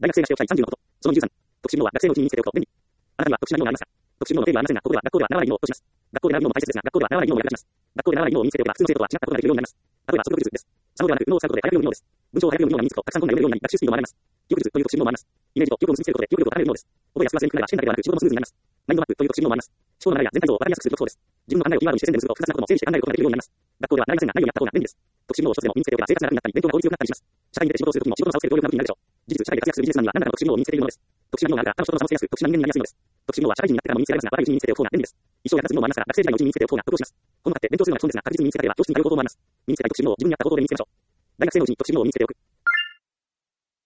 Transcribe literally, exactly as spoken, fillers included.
大学生がしておきたいさんじゅうのこと。そのにじゅうさん。特殊能は学生のうちに身につけておくと便利。あなたには特殊な能がありますか？特殊能の定義はありませんが、ここでは学校では習わない技能とします。学校で習う技能も大切ですが、学校では習わない技能をやりがちます。学校で習わない技能を身につけておけば、普通の生徒とは違ったことができるようになります。例えば、速読術です。作語ではなく、右脳を使うことで早く読む技能です。文章を早く読む技能が身につくと、たくさん本が読めるようになり、学習スピードも上がります。記憶術という特殊能もあります。イメージと記憶を結びつけることで記憶力を高めるものです。覚えやすく忘れにくくなれば試験だけではなく仕事もスムーズになります。マインドマップという特殊能もあります。思考の流れや全体像を分かりやすくするそうです。自分の考えをキーワードにして宣伝すると複雑なことも整理して考えることができるようになります。学校では習いませんが、何をやった方が便利です。特殊能を一つでも身につけておけば生活が楽になったり、勉強が効率よくなったりします。社会に出て仕事をするときも仕事の差をつける動力が武器になるでしょう。事実、社会で活躍するビジネスマンには何らかの特殊能を身につけているものです。特殊な能があるから他の人の差をつけやすく、特殊な人間になりやすいのです。特殊能は社会人になってからも身につけられますが、若いうちに身につけておく方が便利です。一生役立つものもありますから、学生時代のうちに身につけておく方が得をします。この中で勉強するのが基本ですが、確実に身につけたければ教室に通う方法もあります。身につけたい特殊能を自分に合った方法で身につけましょう。大学生のうちに特殊能を身につけておく。